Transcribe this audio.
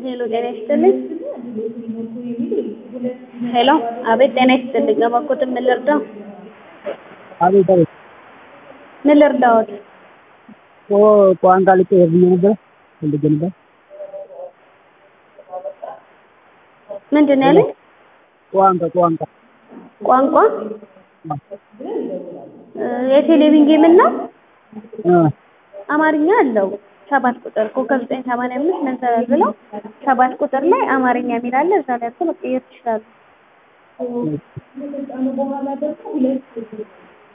ሄሎ ጤና ይስጥልኝ። ሄሎ አቤት ጤና ይስጥልኝ። እባክዎትን ምን ልርዳው? አቤት አቤት። ምን ልርዳዎት? ቋንቋ ልቀይር ብዬ ነበር ፈልጌ ነበር። ምንድን ነው ያሉኝ? ቋንቋ ቋንቋ የቴሌቪዥን ጌም እና አማርኛ አለው። 7 ቁጥር ኮከብ 985 መንሰላል ብለው 7 ቁጥር ላይ አማርኛ የሚል አለ። እዛ ላይ አድርገው መቀየር ይችላሉ።